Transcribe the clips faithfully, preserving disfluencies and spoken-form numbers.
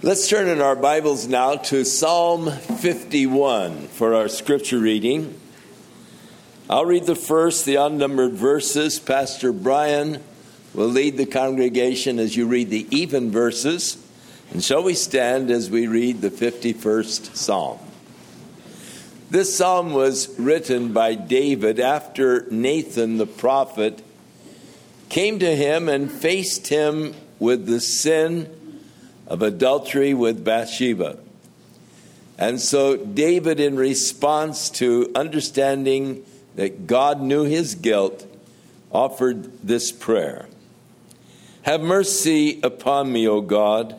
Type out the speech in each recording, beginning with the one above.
Let's turn in our Bibles now to Psalm fifty-one for our scripture reading. I'll read the first, the unnumbered verses. Pastor Brian will lead the congregation as you read the even verses. And shall we stand as we read the fifty-first Psalm? This psalm was written by David after Nathan the prophet came to him and faced him with the sin of adultery with Bathsheba. And so David, in response to understanding that God knew his guilt, offered this prayer. Have mercy upon me, O God,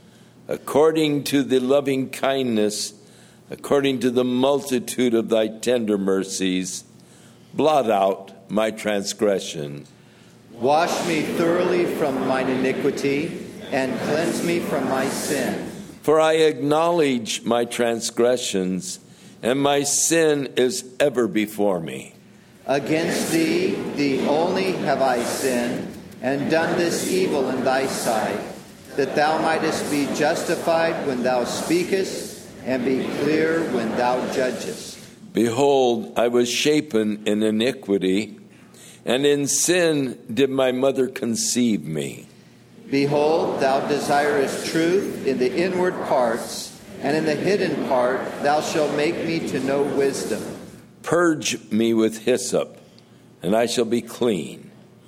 according to the loving kindness, according to the multitude of thy tender mercies, blot out my transgression. Wash me thoroughly from mine iniquity, and cleanse me from my sin. For I acknowledge my transgressions, and my sin is ever before me. Against thee, thee only have I sinned, and done this evil in thy sight, that thou mightest be justified when thou speakest, and be clear when thou judgest. Behold, I was shapen in iniquity, and in sin did my mother conceive me. Behold, thou desirest truth in the inward parts, and in the hidden part thou shalt make me to know wisdom. Purge me with hyssop, and I shall be clean.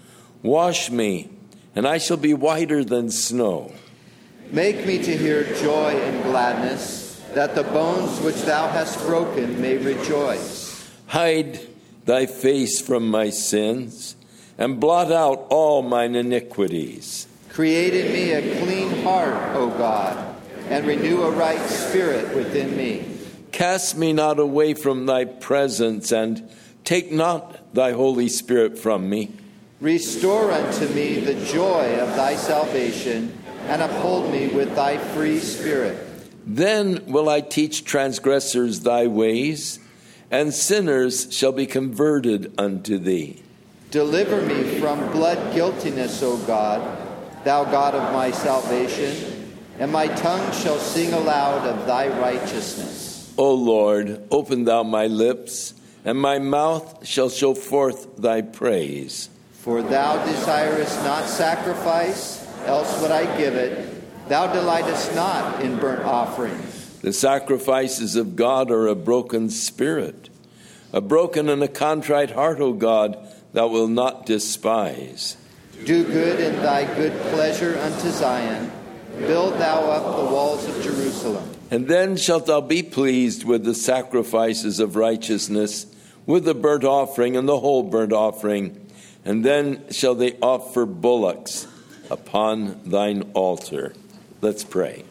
Wash me, and I shall be whiter than snow. Make me to hear joy and gladness, that the bones which thou hast broken may rejoice. Hide thy face from my sins, and blot out all mine iniquities. Create in me a clean heart, O God, and renew a right spirit within me. Cast me not away from thy presence, and take not thy Holy Spirit from me. Restore unto me the joy of thy salvation, and uphold me with thy free spirit. Then will I teach transgressors thy ways, and sinners shall be converted unto thee. Deliver me from blood guiltiness, O God, thou God of my salvation, and my tongue shall sing aloud of thy righteousness. O Lord, open thou my lips, and my mouth shall show forth thy praise. For thou desirest not sacrifice, else would I give it. Thou delightest not in burnt offerings. The sacrifices of God are a broken spirit. A broken and a contrite heart, O God, thou wilt not despise. Do good in thy good pleasure unto Zion. Build thou up the walls of Jerusalem. And then shalt thou be pleased with the sacrifices of righteousness, with the burnt offering and the whole burnt offering. And then shall they offer bullocks upon thine altar. Let's pray.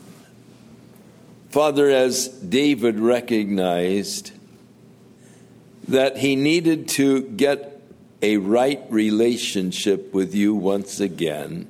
Father, as David recognized that he needed to get a right relationship with you once again,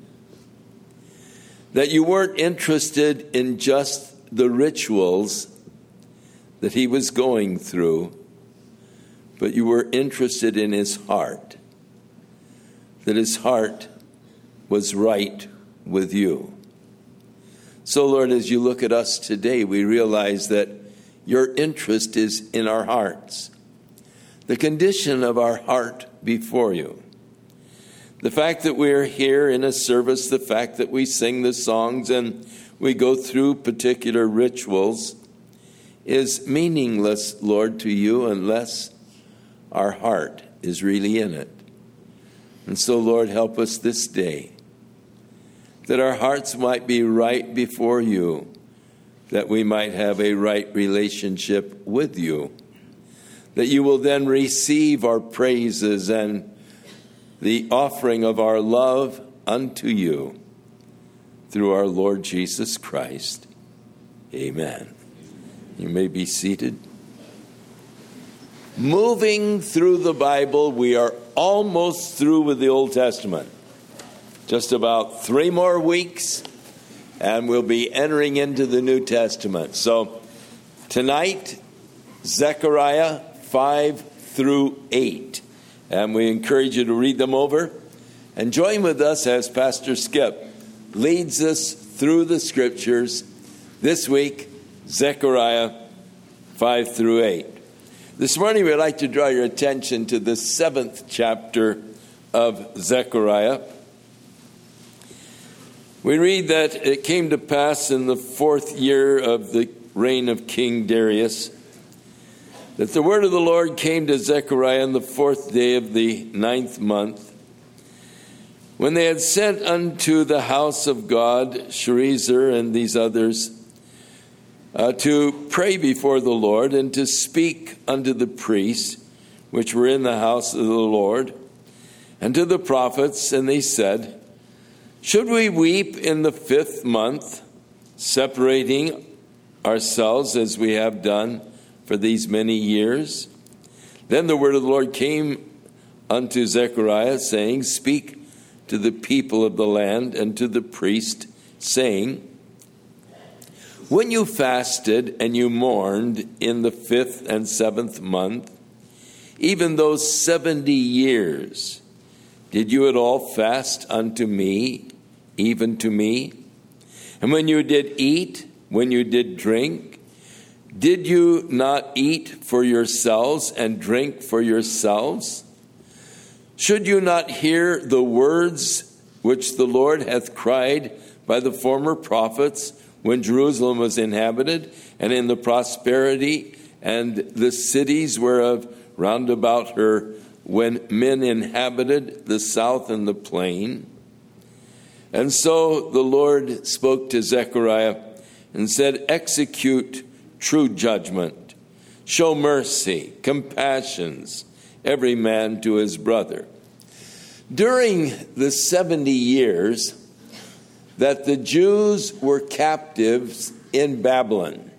that you weren't interested in just the rituals that he was going through, but you were interested in his heart, that his heart was right with you. So, Lord, as you look at us today, we realize that your interest is in our hearts, the condition of our heart before you. The fact that we're here in a service, the fact that we sing the songs and we go through particular rituals is meaningless, Lord, to you unless our heart is really in it. And so, Lord, help us this day that our hearts might be right before you, that we might have a right relationship with you, that you will then receive our praises and the offering of our love unto you through our Lord Jesus Christ. Amen. You may be seated. Moving through the Bible, we are almost through with the Old Testament. Just about three more weeks, and we'll be entering into the New Testament. So tonight, Zechariah five through eight. And we encourage you to read them over and join with us as Pastor Skip leads us through the Scriptures. This week, Zechariah five through eight. This morning, we'd like to draw your attention to the seventh chapter of Zechariah. We read that it came to pass in the fourth year of the reign of King Darius that the word of the Lord came to Zechariah on the fourth day of the ninth month, when they had sent unto the house of God Sherezer and these others uh, to pray before the Lord and to speak unto the priests which were in the house of the Lord and to the prophets, and they said, should we weep in the fifth month, separating ourselves as we have done for these many years? Then the word of the Lord came unto Zechariah, saying, speak to the people of the land and to the priest, saying, when you fasted and you mourned in the fifth and seventh month, even those seventy years, did you at all fast unto me, even to me? And when you did eat, when you did drink, did you not eat for yourselves and drink for yourselves? Should you not hear the words which the Lord hath cried by the former prophets when Jerusalem was inhabited, and in the prosperity and the cities whereof round about her, when men inhabited the south and the plain? And so the Lord spoke to Zechariah and said, execute true judgment, show mercy, compassions, every man to his brother. During the seventy years that the Jews were captives in Babylon,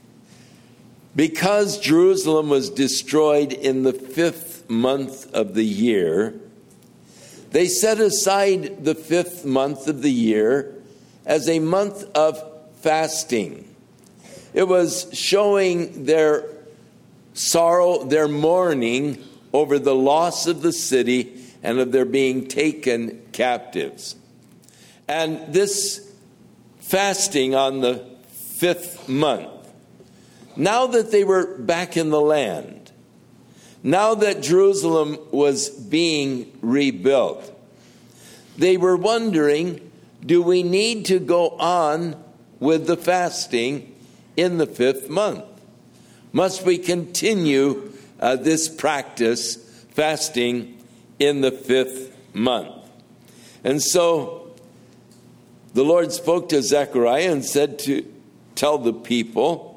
because Jerusalem was destroyed in the fifth month of the year, they set aside the fifth month of the year as a month of fasting. It was showing their sorrow, their mourning over the loss of the city and of their being taken captives. And this fasting on the fifth month, now that they were back in the land, now that Jerusalem was being rebuilt, they were wondering, do we need to go on with the fasting in the fifth month? Must we continue uh, this practice, fasting in the fifth month? And so the Lord spoke to Zechariah and said to tell the people,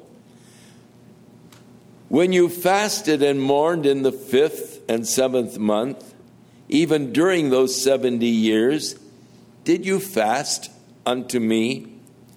when you fasted and mourned in the fifth and seventh month, even during those seventy years, did you fast unto me?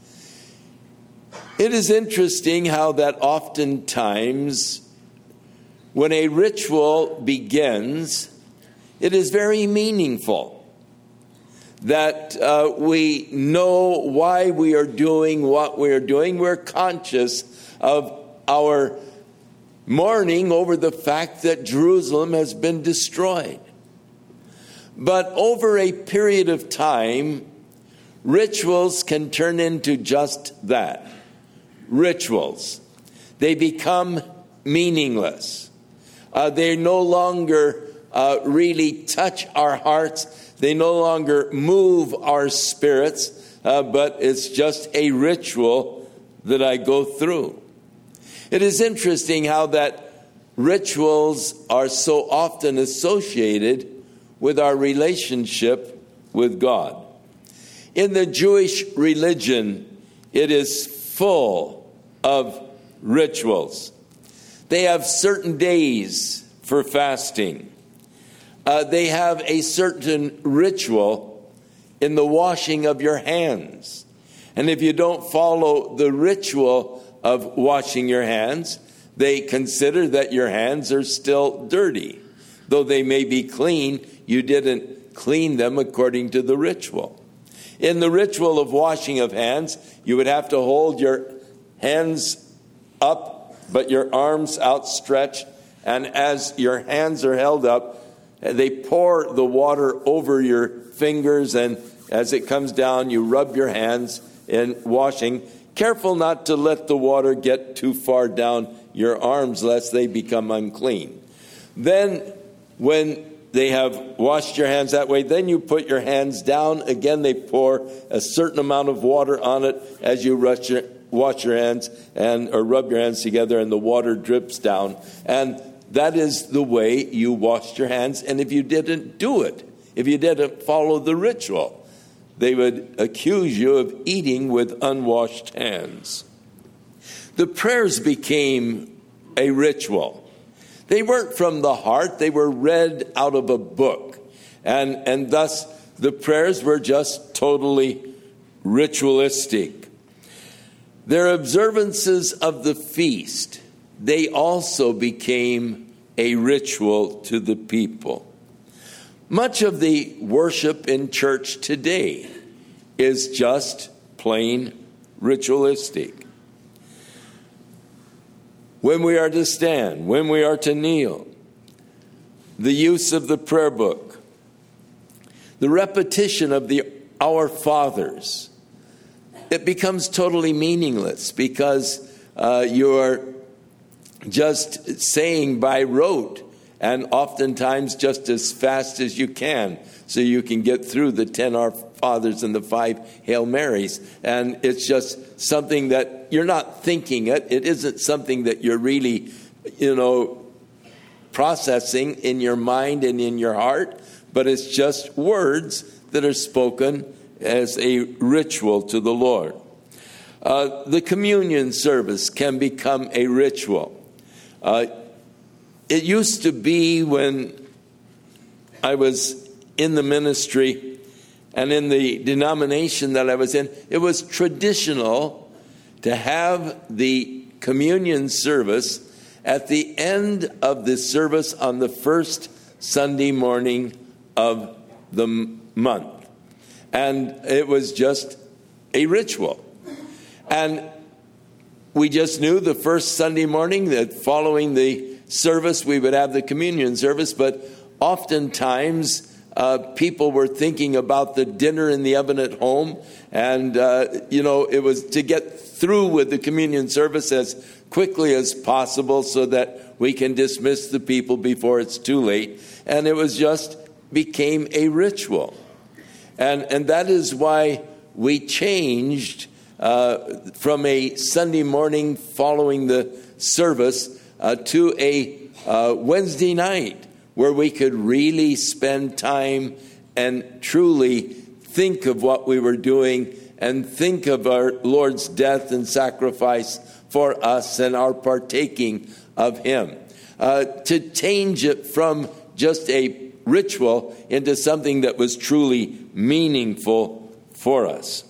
It is interesting how that oftentimes when a ritual begins, it is very meaningful. That uh, we know why we are doing what we are doing. We're conscious of our mourning over the fact that Jerusalem has been destroyed. But over a period of time, rituals can turn into just that. Rituals. They become meaningless. Uh, they no longer uh, really touch our hearts. They no longer move our spirits, uh, but it's just a ritual that I go through. It is interesting how that rituals are so often associated with our relationship with God. In the Jewish religion, it is full of rituals. They have certain days for fasting. Uh, they have a certain ritual in the washing of your hands. And if you don't follow the ritual of washing your hands, they consider that your hands are still dirty. Though they may be clean, you didn't clean them according to the ritual. In the ritual of washing of hands, you would have to hold your hands up, but your arms outstretched. And as your hands are held up, they pour the water over your fingers, and as it comes down, you rub your hands in washing, careful not to let the water get too far down your arms, lest they become unclean. Then, when they have washed your hands that way, then you put your hands down. Again, they pour a certain amount of water on it as you rush your, wash your hands and or rub your hands together, and the water drips down. And that is the way you washed your hands. And if you didn't do it, if you didn't follow the ritual, they would accuse you of eating with unwashed hands. The prayers became a ritual. They weren't from the heart. They were read out of a book. And, and thus, the prayers were just totally ritualistic. Their observances of the feast, they also became a ritual to the people. Much of the worship in church today is just plain ritualistic. When we are to stand, when we are to kneel, the use of the prayer book, the repetition of the Our Fathers, it becomes totally meaningless because uh, you're just saying by rote, and oftentimes just as fast as you can, so you can get through the ten Our Fathers and the five Hail Marys. And it's just something that you're not thinking it. It isn't something that you're really, you know, processing in your mind and in your heart, but it's just words that are spoken as a ritual to the Lord. Uh, the communion service can become a ritual. Uh, It used to be when I was in the ministry and in the denomination that I was in, it was traditional to have the communion service at the end of the service on the first Sunday morning of the month. And it was just a ritual. And we just knew the first Sunday morning that following the service, we would have the communion service, but oftentimes uh, people were thinking about the dinner in the oven at home, and uh, you know, it was to get through with the communion service as quickly as possible so that we can dismiss the people before it's too late. And it was just became a ritual, and and that is why we changed uh, from a Sunday morning following the service Uh, to a uh, Wednesday night where we could really spend time and truly think of what we were doing and think of our Lord's death and sacrifice for us and our partaking of Him. Uh, to change it from just a ritual into something that was truly meaningful for us.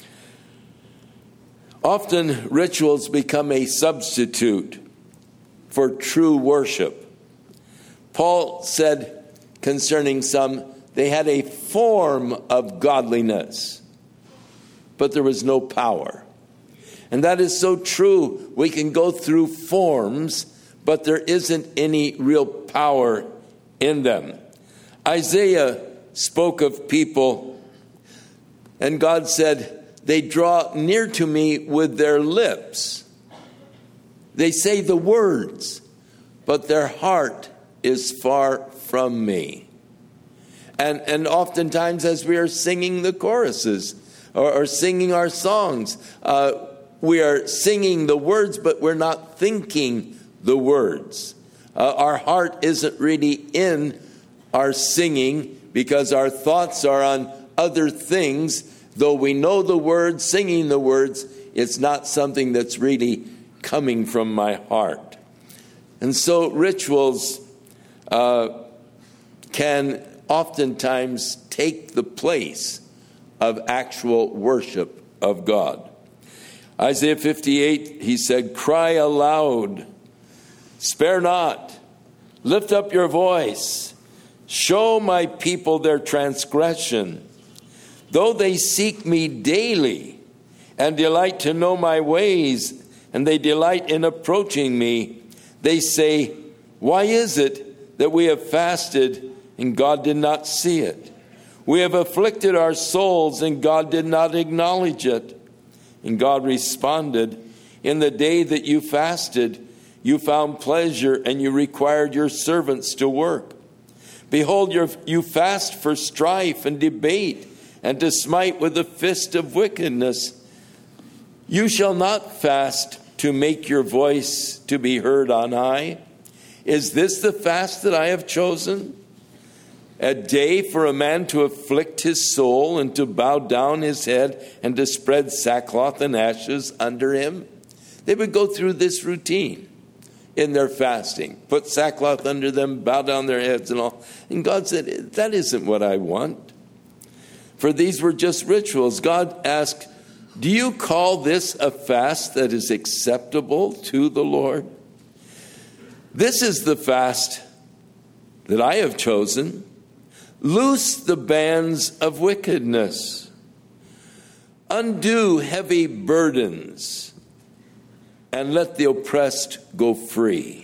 Often rituals become a substitute for true worship. Paul said concerning some, they had a form of godliness, but there was no power. And that is so true. We can go through forms, but there isn't any real power in them. Isaiah spoke of people, and God said, they draw near to me with their lips. They say the words, but their heart is far from me. And and oftentimes as we are singing the choruses or, or singing our songs, uh, we are singing the words, but we're not thinking the words. Uh, our heart isn't really in our singing because our thoughts are on other things. Though we know the words, singing the words, it's not something that's really coming from my heart. And so rituals uh, can oftentimes take the place of actual worship of God. Isaiah fifty-eight, he said, cry aloud, spare not, lift up your voice, show my people their transgression. Though they seek me daily and delight to know my ways, and they delight in approaching me, they say, why is it that we have fasted and God did not see it? We have afflicted our souls and God did not acknowledge it. And God responded, in the day that you fasted, you found pleasure and you required your servants to work. Behold, you fast for strife and debate and to smite with the fist of wickedness. You shall not fast to make your voice to be heard on high. Is this the fast that I have chosen? A day for a man to afflict his soul and to bow down his head and to spread sackcloth and ashes under him? They would go through this routine in their fasting, put sackcloth under them, bow down their heads and all. And God said, that isn't what I want. For these were just rituals. God asked, do you call this a fast that is acceptable to the Lord? This is the fast that I have chosen. Loose the bands of wickedness. Undo heavy burdens and let the oppressed go free.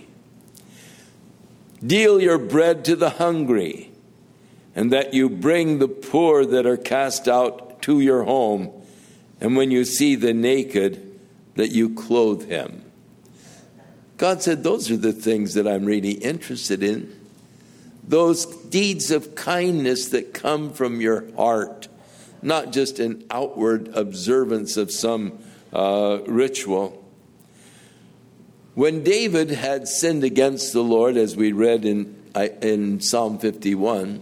Deal your bread to the hungry, and that you bring the poor that are cast out to your home, and when you see the naked, that you clothe him. God said, those are the things that I'm really interested in. Those deeds of kindness that come from your heart, not just an outward observance of some uh, ritual. When David had sinned against the Lord, as we read in, in Psalm fifty-one,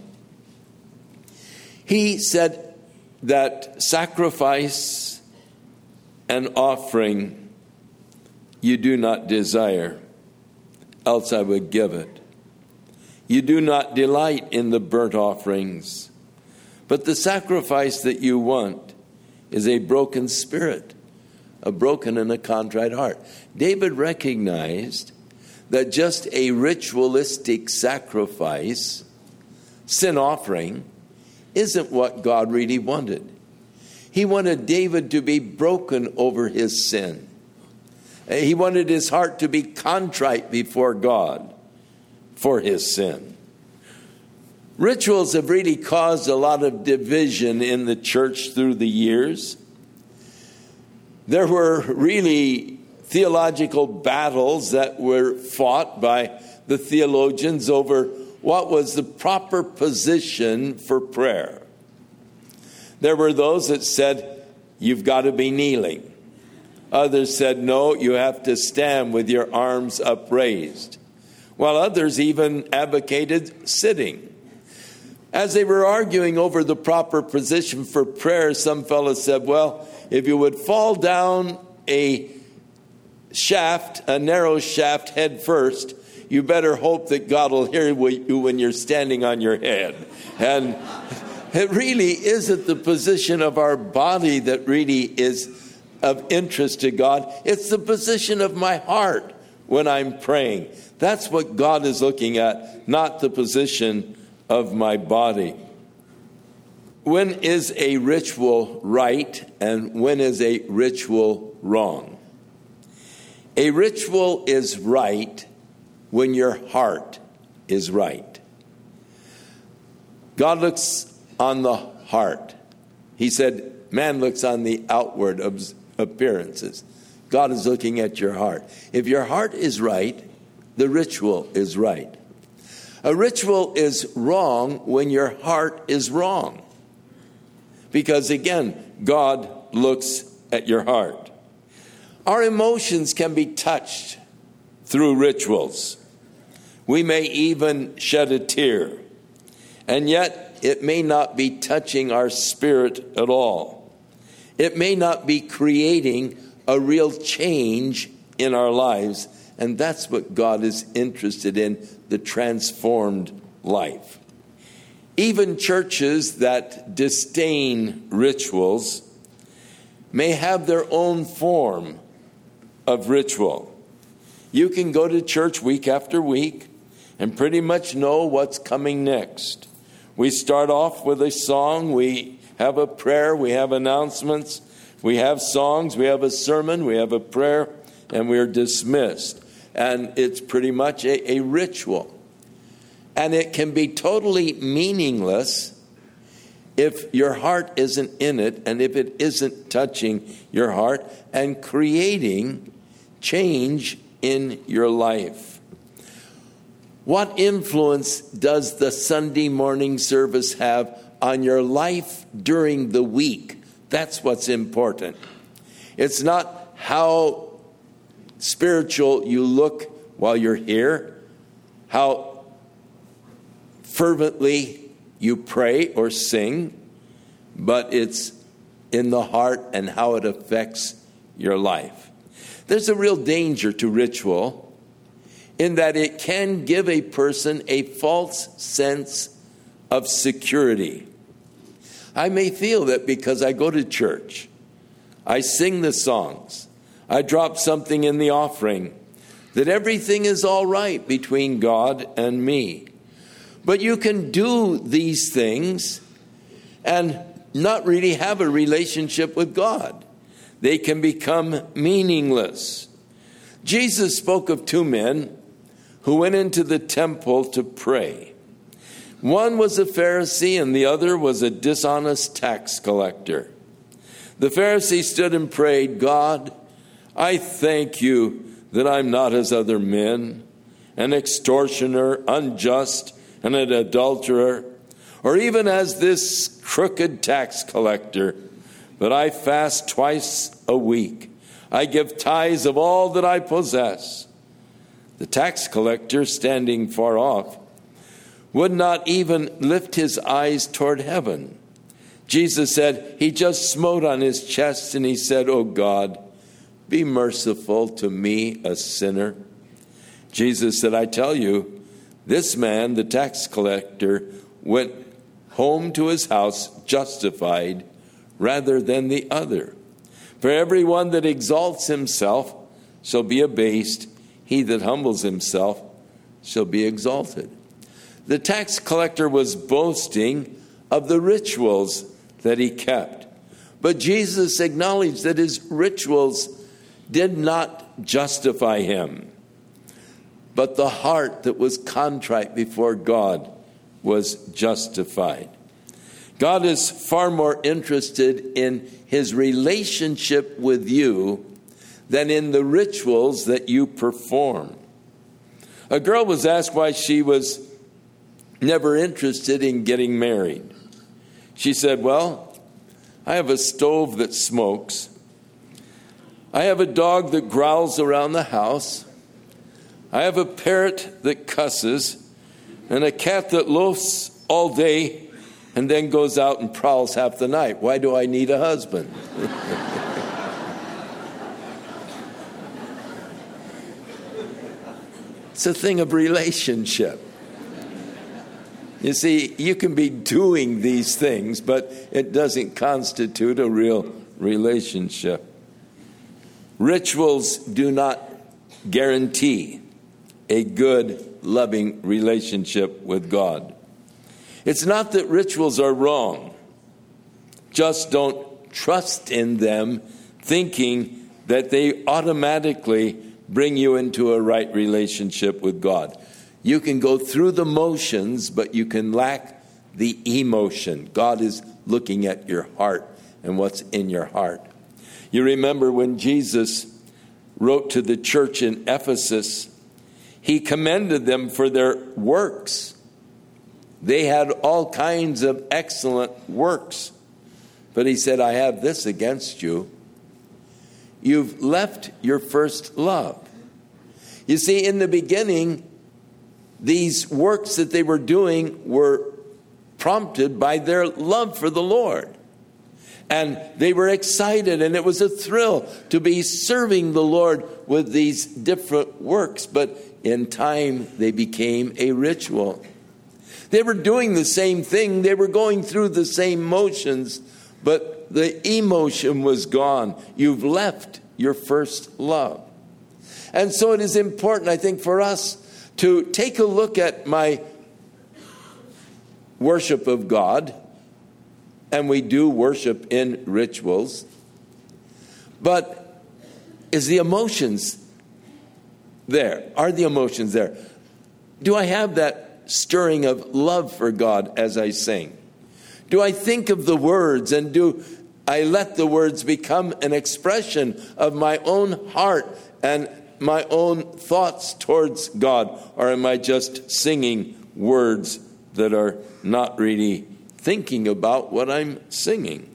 he said that sacrifice and offering you do not desire, else I would give it. You do not delight in the burnt offerings, but the sacrifice that you want is a broken spirit, a broken and a contrite heart. David recognized that just a ritualistic sacrifice, sin offering, isn't what God really wanted. He wanted David to be broken over his sin. He wanted his heart to be contrite before God for his sin. Rituals have really caused a lot of division in the church through the years. There were really theological battles that were fought by the theologians over what was the proper position for prayer. There were those that said, you've got to be kneeling. Others said, no, you have to stand with your arms upraised. While others even advocated sitting. As they were arguing over the proper position for prayer, some fellows said, well, if you would fall down a shaft, a narrow shaft head first, you better hope that God will hear you when you're standing on your head. And it really isn't the position of our body that really is of interest to God. It's the position of my heart when I'm praying. That's what God is looking at, not the position of my body. When is a ritual right and when is a ritual wrong? A ritual is right when your heart is right. God looks on the heart. He said, man looks on the outward appearances. God is looking at your heart. If your heart is right, the ritual is right. A ritual is wrong when your heart is wrong. Because again, God looks at your heart. Our emotions can be touched through rituals. We may even shed a tear. And yet, it may not be touching our spirit at all. It may not be creating a real change in our lives. And that's what God is interested in, the transformed life. Even churches that disdain rituals may have their own form of ritual. You can go to church week after week and pretty much know what's coming next. We start off with a song, we have a prayer, we have announcements, we have songs, we have a sermon, we have a prayer, and we're dismissed. And it's pretty much a, a ritual. And it can be totally meaningless if your heart isn't in it, and if it isn't touching your heart and creating change in your life. What influence does the Sunday morning service have on your life during the week? That's what's important. It's not how spiritual you look while you're here, how fervently you pray or sing, but it's in the heart and how it affects your life. There's a real danger to ritual in that it can give a person a false sense of security. I may feel that because I go to church, I sing the songs, I drop something in the offering, that everything is all right between God and me. But you can do these things and not really have a relationship with God. They can become meaningless. Jesus spoke of two men who went into the temple to pray. One was a Pharisee and the other was a dishonest tax collector. The Pharisee stood and prayed, "God, I thank you that I'm not as other men, an extortioner, unjust, and an adulterer, or even as this crooked tax collector, but I fast twice a week. I give tithes of all that I possess." The tax collector, standing far off, would not even lift his eyes toward heaven. Jesus said, he just smote on his chest and he said, "Oh God, be merciful to me, a sinner." Jesus said, "I tell you, this man, the tax collector, went home to his house justified rather than the other. For everyone that exalts himself shall be abased. He that humbles himself shall be exalted." The tax collector was boasting of the rituals that he kept. But Jesus acknowledged that his rituals did not justify him. But the heart that was contrite before God was justified. God is far more interested in his relationship with you than in the rituals that you perform. A girl was asked why she was never interested in getting married. She said, "Well, I have a stove that smokes. I have a dog that growls around the house. I have a parrot that cusses, and a cat that loafs all day and then goes out and prowls half the night. Why do I need a husband?" It's a thing of relationship. You see, you can be doing these things, but it doesn't constitute a real relationship. Rituals do not guarantee a good, loving relationship with God. It's not that rituals are wrong. Just don't trust in them, thinking that they automatically bring you into a right relationship with God. You can go through the motions, but you can lack the emotion. God is looking at your heart and what's in your heart. You remember when Jesus wrote to the church in Ephesus, he commended them for their works. They had all kinds of excellent works. But he said, "I have this against you. You've left your first love." You see, in the beginning, these works that they were doing were prompted by their love for the Lord. And they were excited, and it was a thrill to be serving the Lord with these different works. But in time, they became a ritual. They were doing the same thing. They were going through the same motions, but the emotion was gone. You've left your first love. And so it is important, I think, for us to take a look at my worship of God. And we do worship in rituals. But is the emotions there? Are the emotions there? Do I have that stirring of love for God as I sing? Do I think of the words, and do I let the words become an expression of my own heart and my own thoughts towards God? Or am I just singing words that are not really thinking about what I'm singing?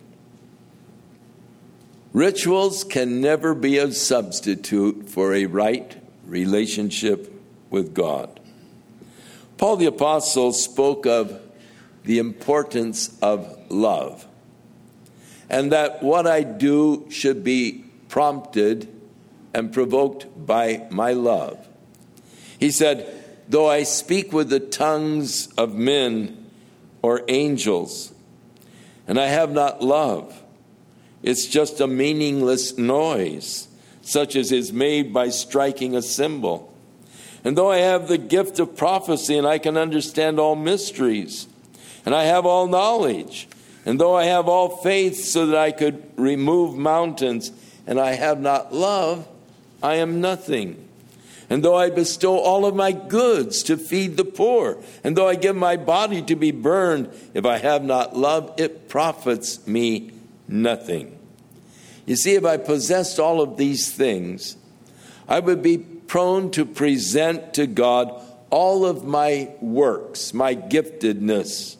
Rituals can never be a substitute for a right relationship with God. Paul the Apostle spoke of the importance of love, and that what I do should be prompted and provoked by my love. He said, though I speak with the tongues of men or angels, and I have not love, it's just a meaningless noise, such as is made by striking a cymbal. And though I have the gift of prophecy, and I can understand all mysteries, and I have all knowledge, and though I have all faith so that I could remove mountains, and I have not love, I am nothing. And though I bestow all of my goods to feed the poor, and though I give my body to be burned, if I have not love, it profits me nothing. You see, if I possessed all of these things, I would be prone to present to God all of my works, my giftedness.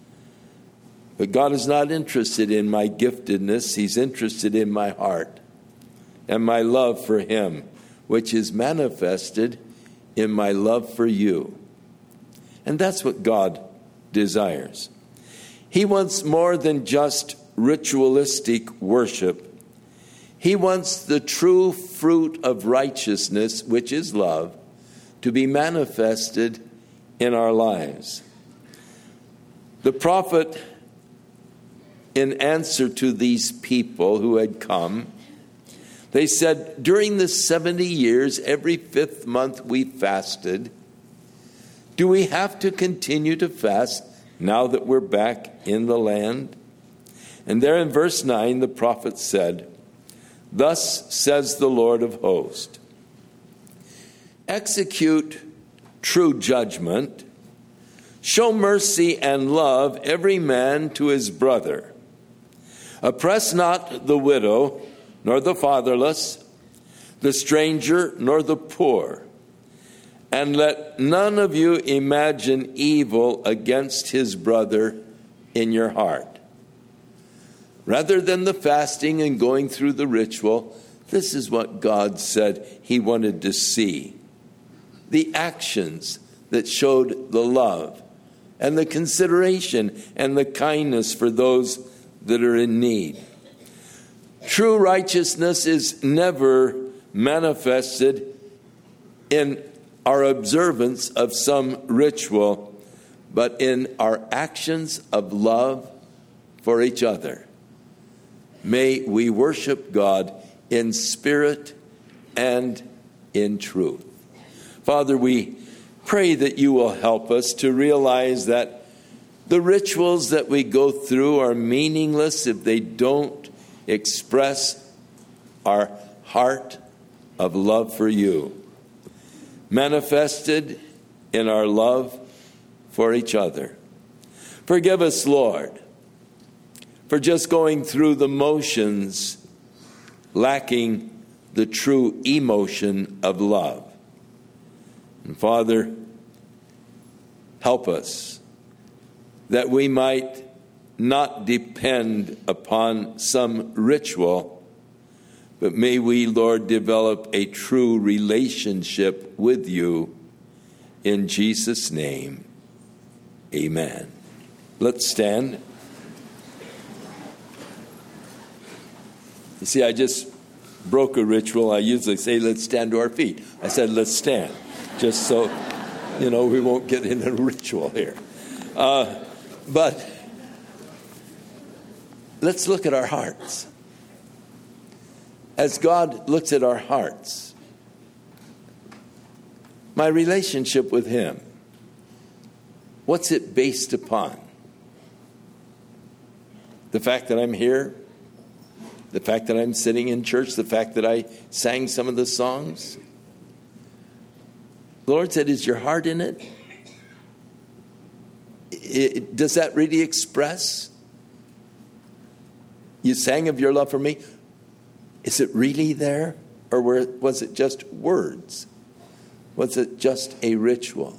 But God is not interested in my giftedness. He's interested in my heart and my love for Him, which is manifested in my love for you. And that's what God desires. He wants more than just ritualistic worship. He wants the true fruit of righteousness, which is love, to be manifested in our lives. The prophet, in answer to these people who had come, they said, during the seventy years, every fifth month we fasted. Do we have to continue to fast now that we're back in the land? And there in verse nine, the prophet said, thus says the Lord of hosts, execute true judgment, show mercy and love every man to his brother. Oppress not the widow, nor the fatherless, the stranger, nor the poor. And let none of you imagine evil against his brother in your heart. Rather than the fasting and going through the ritual, this is what God said He wanted to see. The actions that showed the love and the consideration and the kindness for those that are in need. True righteousness is never manifested in our observance of some ritual, but in our actions of love for each other. May we worship God in spirit and in truth. Father, we pray that you will help us to realize that the rituals that we go through are meaningless if they don't express our heart of love for you, manifested in our love for each other. Forgive us, Lord, for just going through the motions, lacking the true emotion of love. And Father, help us that we might not depend upon some ritual, but may we, Lord, develop a true relationship with you. In Jesus' name, amen. Let's stand. You see, I just broke a ritual. I usually say, let's stand to our feet. I said, let's stand, just so, you know, we won't get in a ritual here. Uh, but let's look at our hearts. As God looks at our hearts, my relationship with Him, what's it based upon? The fact that I'm here? The fact that I'm sitting in church? The fact that I sang some of the songs? The Lord said, is your heart in it? it does that really express you sang of your love for me, is it really there? Or was it just words? Was it just a ritual?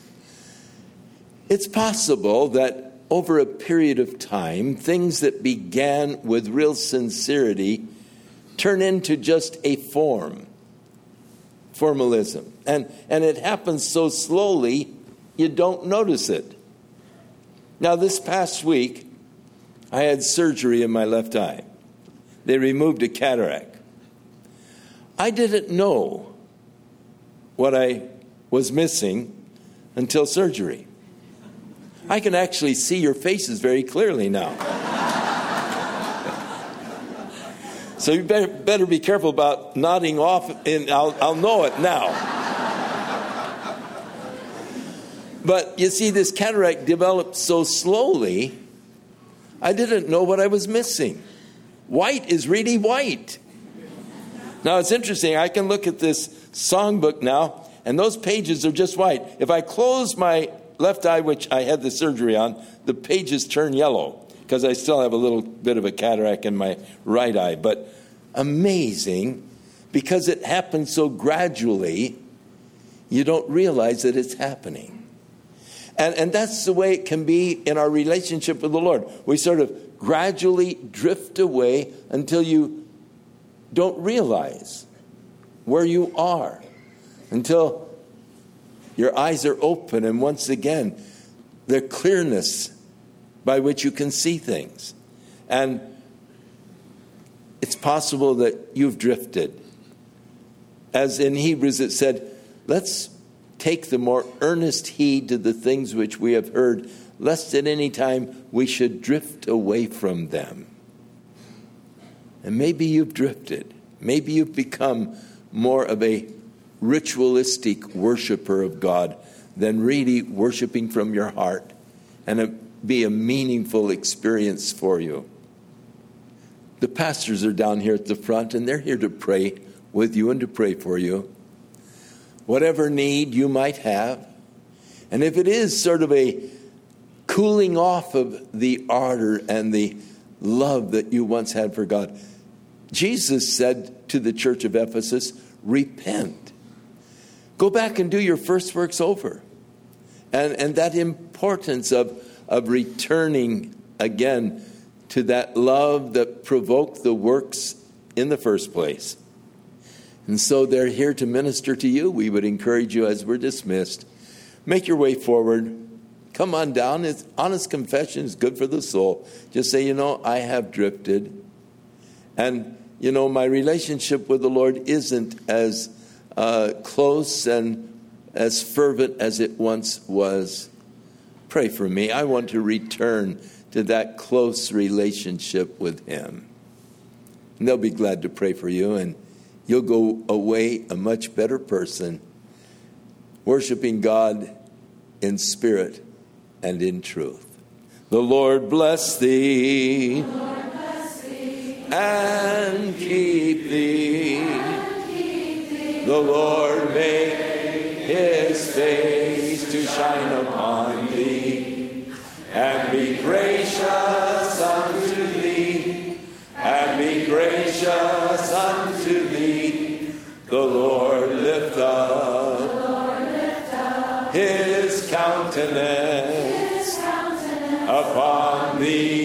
It's possible that over a period of time, things that began with real sincerity turn into just a form, formalism. And, and it happens so slowly, you don't notice it. Now, this past week, I had surgery in my left eye. They removed a cataract. I didn't know what I was missing until surgery. I can actually see your faces very clearly now. So you better, better be careful about nodding off, and I'll, I'll know it now. But you see, this cataract developed so slowly, I didn't know what I was missing. White is really white. Now, it's interesting. I can look at this songbook now, and those pages are just white. If I close my left eye, which I had the surgery on, the pages turn yellow because I still have a little bit of a cataract in my right eye. But amazing, because it happens so gradually, you don't realize that it's happening. And, and that's the way it can be in our relationship with the Lord. We sort of gradually drift away until you don't realize where you are, until your eyes are open and once again, the clearness by which you can see things. And it's possible that you've drifted. As in Hebrews it said, let's take the more earnest heed to the things which we have heard, lest at any time we should drift away from them. And maybe you've drifted. Maybe you've become more of a ritualistic worshiper of God than really worshiping from your heart, and it be a meaningful experience for you. The pastors are down here at the front, and they're here to pray with you and to pray for you. Whatever need you might have, and if it is sort of a cooling off of the ardor and the love that you once had for God, Jesus said to the church of Ephesus, repent. Go back and do your first works over. And, and that importance of, of returning again to that love that provoked the works in the first place. And so they're here to minister to you. We would encourage you as we're dismissed. Make your way forward. Come on down. It's, honest confession is good for the soul. Just say, you know, I have drifted. And, you know, my relationship with the Lord isn't as uh, close and as fervent as it once was. Pray for me. I want to return to that close relationship with Him. And they'll be glad to pray for you, and you'll go away a much better person, worshiping God in spirit and in truth. The Lord bless thee, Lord bless thee, and keep thee. and keep thee. The Lord make His face to shine upon thee, and be gracious unto thee, and be gracious unto thee. The Lord lift up, The Lord lift up His countenance, His countenance upon thee,